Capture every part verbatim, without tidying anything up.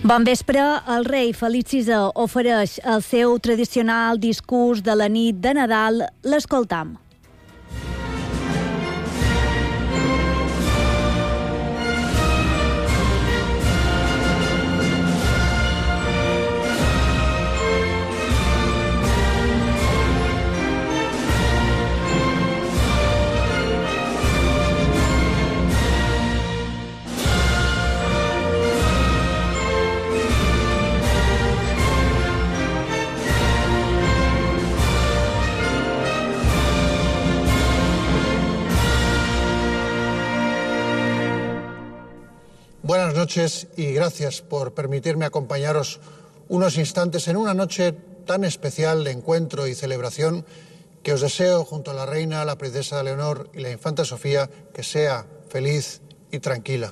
Bon vespre. El rei Felip sisè ofereix el seu tradicional discurs de la nit de Nadal. L'escoltam. Buenas noches y gracias por permitirme acompañaros unos instantes en una noche tan especial de encuentro y celebración que os deseo junto a la reina, la princesa Leonor y la infanta Sofía que sea feliz y tranquila.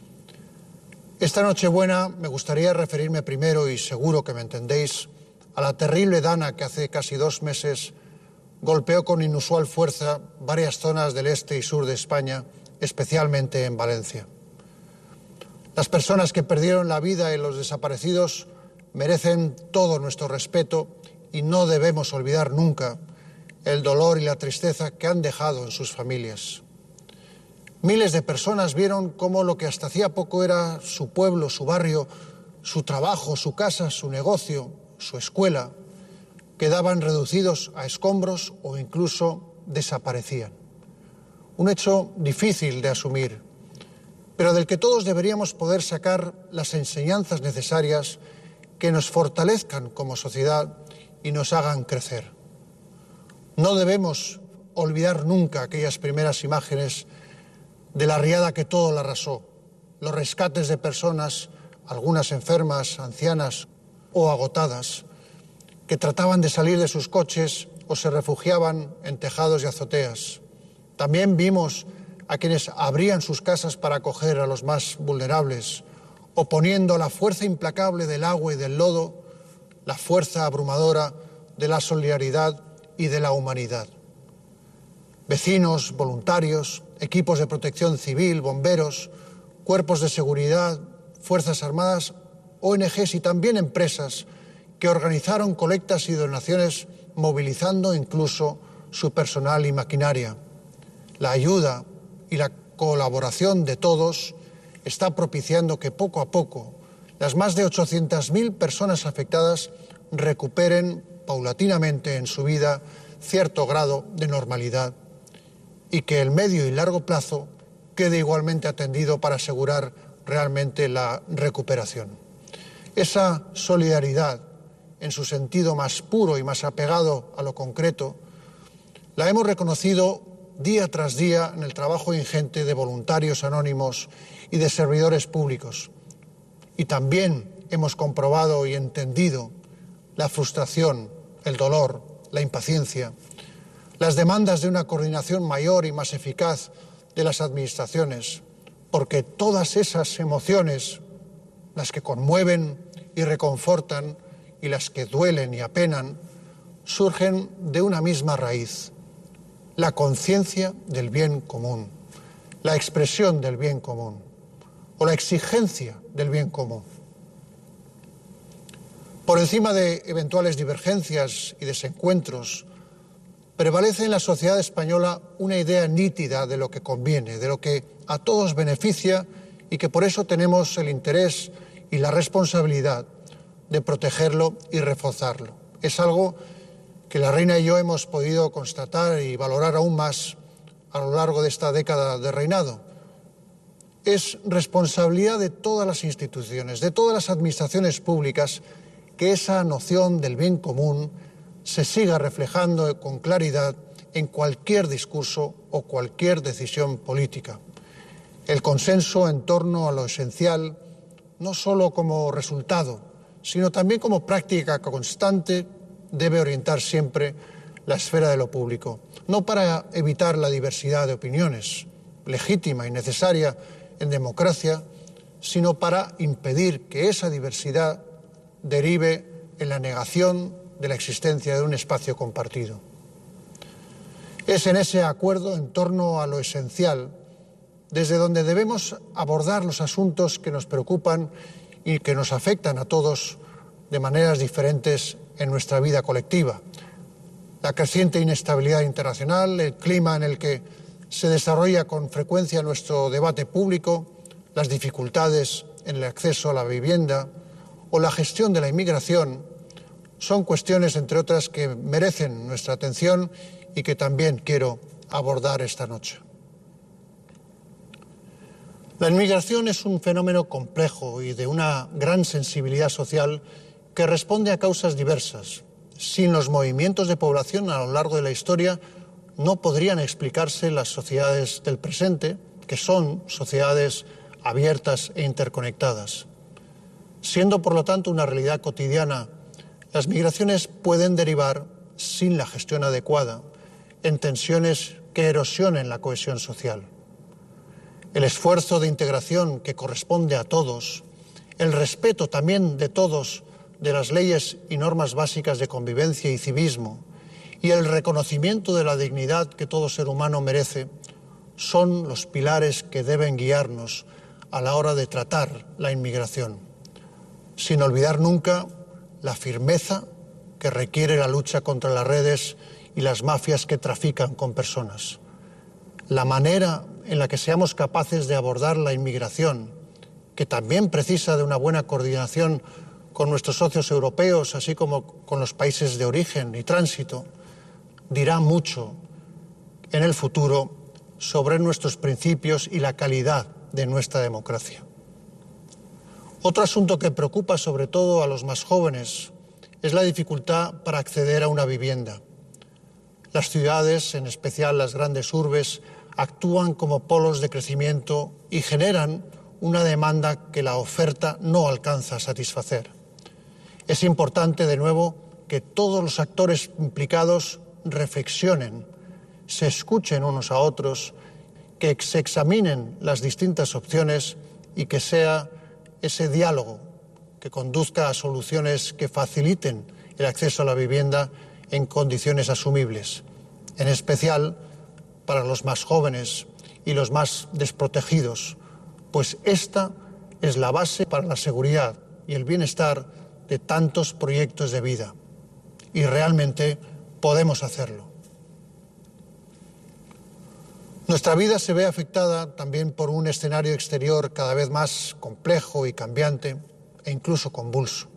Esta Nochebuena me gustaría referirme primero, y seguro que me entendéis, a la terrible dana que hace casi dos meses golpeó con inusual fuerza varias zonas del este y sur de España, especialmente en Valencia. Las personas que perdieron la vida y los desaparecidos merecen todo nuestro respeto y no debemos olvidar nunca el dolor y la tristeza que han dejado en sus familias. Miles de personas vieron cómo lo que hasta hacía poco era su pueblo, su barrio, su trabajo, su casa, su negocio, su escuela, quedaban reducidos a escombros o incluso desaparecían. Un hecho difícil de asumir, pero del que todos deberíamos poder sacar las enseñanzas necesarias que nos fortalezcan como sociedad y nos hagan crecer. No debemos olvidar nunca aquellas primeras imágenes de la riada que todo la arrasó, los rescates de personas, algunas enfermas, ancianas o agotadas, que trataban de salir de sus coches o se refugiaban en tejados y azoteas. También vimos a quienes abrían sus casas para acoger a los más vulnerables, oponiendo a la fuerza implacable del agua y del lodo, la fuerza abrumadora de la solidaridad y de la humanidad. Vecinos, voluntarios, equipos de protección civil, bomberos, cuerpos de seguridad, fuerzas armadas, O N Ges y también empresas que organizaron colectas y donaciones movilizando incluso su personal y maquinaria. La ayuda y la colaboración de todos está propiciando que poco a poco las más de ochocientas mil personas afectadas recuperen paulatinamente en su vida cierto grado de normalidad y que el medio y largo plazo quede igualmente atendido para asegurar realmente la recuperación. Esa solidaridad, en su sentido más puro y más apegado a lo concreto, la hemos reconocido día tras día en el trabajo ingente de voluntarios anónimos y de servidores públicos. Y también hemos comprobado y entendido la frustración, el dolor, la impaciencia, las demandas de una coordinación mayor y más eficaz de las administraciones, porque todas esas emociones, las que conmueven y reconfortan y las que duelen y apenan, surgen de una misma raíz: la conciencia del bien común, la expresión del bien común o la exigencia del bien común. Por encima de eventuales divergencias y desencuentros, prevalece en la sociedad española una idea nítida de lo que conviene, de lo que a todos beneficia y que por eso tenemos el interés y la responsabilidad de protegerlo y reforzarlo. Es algo que la reina y yo hemos podido constatar y valorar aún más a lo largo de esta década de reinado. Es responsabilidad de todas las instituciones, de todas las administraciones públicas, que esa noción del bien común se siga reflejando con claridad en cualquier discurso o cualquier decisión política. El consenso en torno a lo esencial, no solo como resultado, sino también como práctica constante, debe orientar siempre la esfera de lo público, no para evitar la diversidad de opiniones, legítima y necesaria en democracia, sino para impedir que esa diversidad derive en la negación de la existencia de un espacio compartido. Es en ese acuerdo en torno a lo esencial desde donde debemos abordar los asuntos que nos preocupan y que nos afectan a todos de maneras diferentes en nuestra vida colectiva. La creciente inestabilidad internacional, el clima en el que se desarrolla con frecuencia nuestro debate público, las dificultades en el acceso a la vivienda o la gestión de la inmigración son cuestiones, entre otras, que merecen nuestra atención y que también quiero abordar esta noche. La inmigración es un fenómeno complejo y de una gran sensibilidad social que responde a causas diversas. Sin los movimientos de población a lo largo de la historia no podrían explicarse las sociedades del presente, que son sociedades abiertas e interconectadas. Siendo, por lo tanto, una realidad cotidiana, las migraciones pueden derivar, sin la gestión adecuada, en tensiones que erosionen la cohesión social. El esfuerzo de integración que corresponde a todos, el respeto también de todos de las leyes y normas básicas de convivencia y civismo, y el reconocimiento de la dignidad que todo ser humano merece, son los pilares que deben guiarnos a la hora de tratar la inmigración, sin olvidar nunca la firmeza que requiere la lucha contra las redes y las mafias que trafican con personas. La manera en la que seamos capaces de abordar la inmigración, que también precisa de una buena coordinación con nuestros socios europeos, así como con los países de origen y tránsito, dirá mucho en el futuro sobre nuestros principios y la calidad de nuestra democracia. Otro asunto que preocupa sobre todo a los más jóvenes es la dificultad para acceder a una vivienda. Las ciudades, en especial las grandes urbes, actúan como polos de crecimiento y generan una demanda que la oferta no alcanza a satisfacer. Es importante, de nuevo, que todos los actores implicados reflexionen, se escuchen unos a otros, que se examinen las distintas opciones y que sea ese diálogo que conduzca a soluciones que faciliten el acceso a la vivienda en condiciones asumibles, en especial para los más jóvenes y los más desprotegidos, pues esta es la base para la seguridad y el bienestar de tantos proyectos de vida. Y realmente podemos hacerlo. Nuestra vida se ve afectada también por un escenario exterior cada vez más complejo y cambiante e incluso convulso.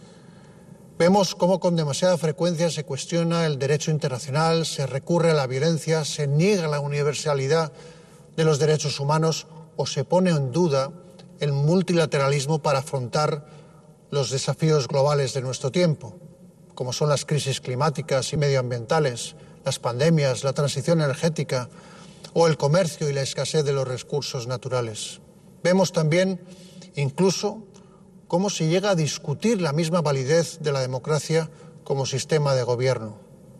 Vemos cómo con demasiada frecuencia se cuestiona el derecho internacional, se recurre a la violencia, se niega la universalidad de los derechos humanos o se pone en duda el multilateralismo para afrontar los desafíos globales de nuestro tiempo, como son las crisis climáticas y medioambientales, las pandemias, la transición energética o el comercio y la escasez de los recursos naturales. Vemos también, incluso, cómo se llega a discutir la misma validez de la democracia como sistema de gobierno.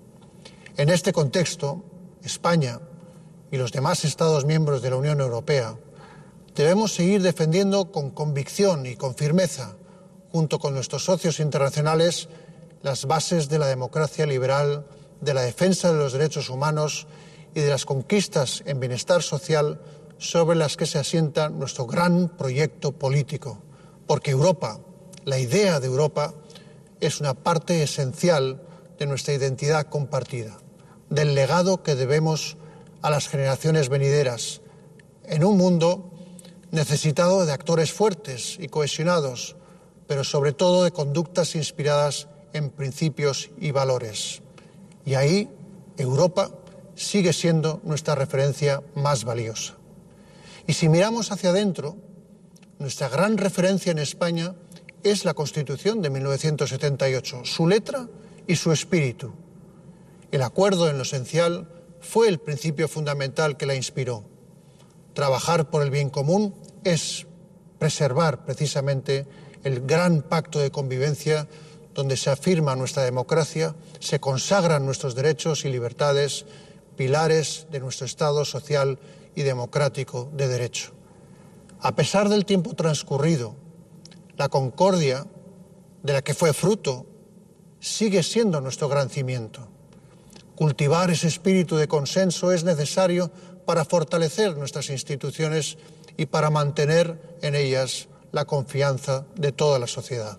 En este contexto, España y los demás Estados miembros de la Unión Europea debemos seguir defendiendo con convicción y con firmeza, junto con nuestros socios internacionales, las bases de la democracia liberal, de la defensa de los derechos humanos y de las conquistas en bienestar social sobre las que se asienta nuestro gran proyecto político. Porque Europa, la idea de Europa, es una parte esencial de nuestra identidad compartida, del legado que debemos a las generaciones venideras, en un mundo necesitado de actores fuertes y cohesionados, pero sobre todo de conductas inspiradas en principios y valores. Y ahí Europa sigue siendo nuestra referencia más valiosa. Y si miramos hacia adentro, nuestra gran referencia en España es la Constitución de mil novecientos setenta y ocho, su letra y su espíritu. El acuerdo en lo esencial fue el principio fundamental que la inspiró. Trabajar por el bien común es preservar precisamente el gran pacto de convivencia donde se afirma nuestra democracia, se consagran nuestros derechos y libertades, pilares de nuestro Estado social y democrático de derecho. A pesar del tiempo transcurrido, la concordia de la que fue fruto sigue siendo nuestro gran cimiento. Cultivar ese espíritu de consenso es necesario para fortalecer nuestras instituciones y para mantener en ellas la confianza de toda la sociedad.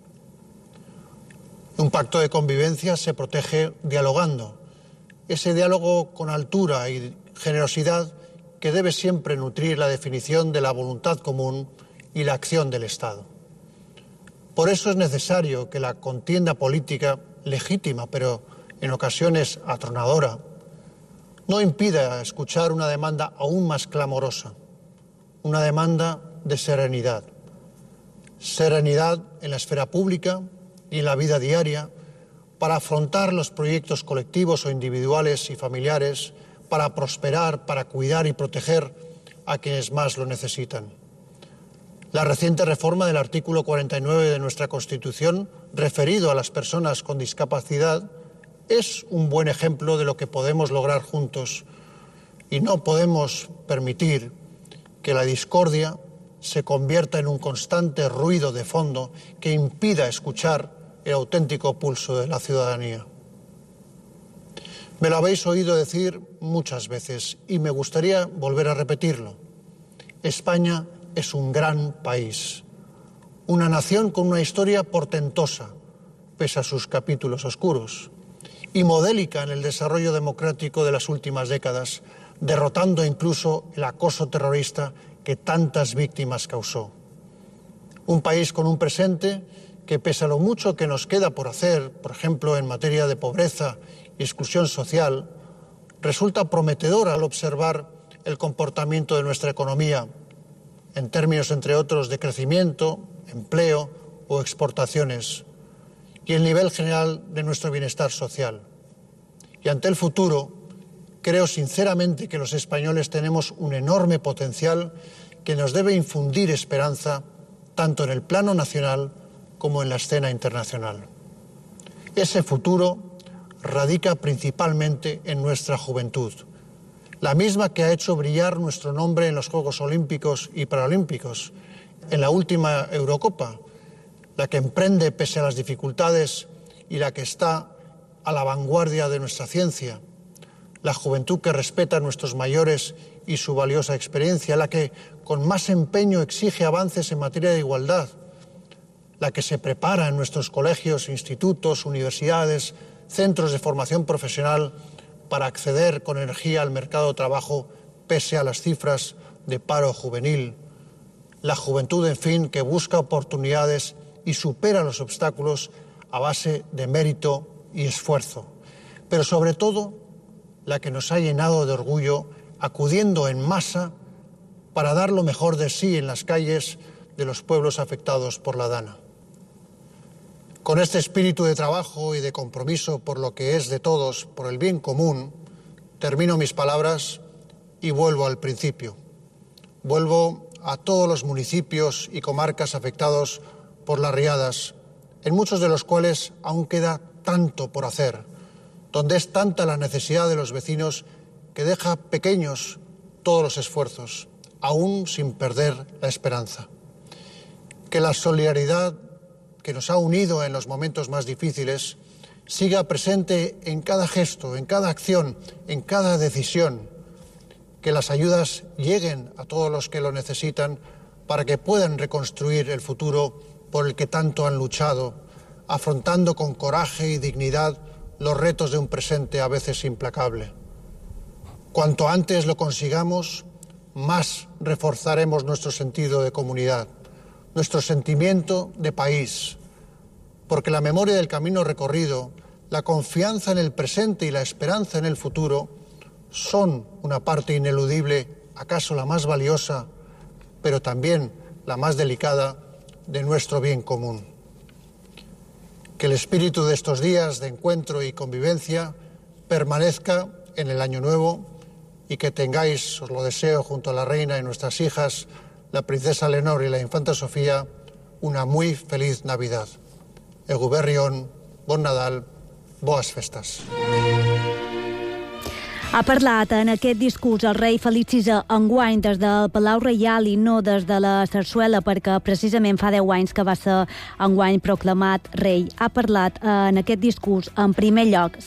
Un pacto de convivencia se protege dialogando, ese diálogo con altura y generosidad que debe siempre nutrir la definición de la voluntad común y la acción del Estado. Por eso es necesario que la contienda política, legítima pero en ocasiones atronadora, no impida escuchar una demanda aún más clamorosa, una demanda de serenidad. Serenidad en la esfera pública y en la vida diaria para afrontar los proyectos colectivos o individuales y familiares, para prosperar, para cuidar y proteger a quienes más lo necesitan. La reciente reforma del artículo cuarenta y nueve de nuestra Constitución, referido a las personas con discapacidad, es un buen ejemplo de lo que podemos lograr juntos y no podemos permitir que la discordia se convierta en un constante ruido de fondo que impida escuchar el auténtico pulso de la ciudadanía. Me lo habéis oído decir muchas veces y me gustaría volver a repetirlo. España es un gran país, una nación con una historia portentosa, pese a sus capítulos oscuros, y modélica en el desarrollo democrático de las últimas décadas, derrotando incluso el acoso terrorista que tantas víctimas causó. Un país con un presente que, pese a lo mucho que nos queda por hacer, por ejemplo, en materia de pobreza y exclusión social, resulta prometedor al observar el comportamiento de nuestra economía, en términos, entre otros, de crecimiento, empleo o exportaciones, y el nivel general de nuestro bienestar social. Y ante el futuro, creo sinceramente que los españoles tenemos un enorme potencial que nos debe infundir esperanza tanto en el plano nacional como en la escena internacional. Ese futuro radica principalmente en nuestra juventud, la misma que ha hecho brillar nuestro nombre en los Juegos Olímpicos y Paralímpicos, en la última Eurocopa, la que emprende pese a las dificultades y la que está a la vanguardia de nuestra ciencia, la juventud que respeta a nuestros mayores y su valiosa experiencia, la que con más empeño exige avances en materia de igualdad, la que se prepara en nuestros colegios, institutos, universidades, centros de formación profesional para acceder con energía al mercado de trabajo pese a las cifras de paro juvenil. La juventud, en fin, que busca oportunidades y supera los obstáculos a base de mérito y esfuerzo. Pero sobre todo, la que nos ha llenado de orgullo acudiendo en masa para dar lo mejor de sí en las calles de los pueblos afectados por la Dana. Con este espíritu de trabajo y de compromiso por lo que es de todos, por el bien común, termino mis palabras y vuelvo al principio. Vuelvo a todos los municipios y comarcas afectados por las riadas, en muchos de los cuales aún queda tanto por hacer, donde es tanta la necesidad de los vecinos que deja pequeños todos los esfuerzos, aún sin perder la esperanza. Que la solidaridad que nos ha unido en los momentos más difíciles siga presente en cada gesto, en cada acción, en cada decisión. Que las ayudas lleguen a todos los que lo necesitan para que puedan reconstruir el futuro por el que tanto han luchado, afrontando con coraje y dignidad los retos de un presente a veces implacable. Cuanto antes lo consigamos, más reforzaremos nuestro sentido de comunidad, nuestro sentimiento de país, porque la memoria del camino recorrido, la confianza en el presente y la esperanza en el futuro son una parte ineludible, acaso la más valiosa, pero también la más delicada de nuestro bien común. Que el espíritu de estos días de encuentro y convivencia permanezca en el año nuevo y que tengáis, os lo deseo, junto a la reina y nuestras hijas, la princesa Leonor y la infanta Sofía, una muy feliz Navidad. Eguberrión, bon Nadal, boas festes. Ha parlat en aquest discurs el rei Felip sisè enguany des del Palau Reial i no des de la Sarsuela, perquè precisament fa deu anys que va ser enguany proclamat rei. Ha parlat en aquest discurs, en primer lloc,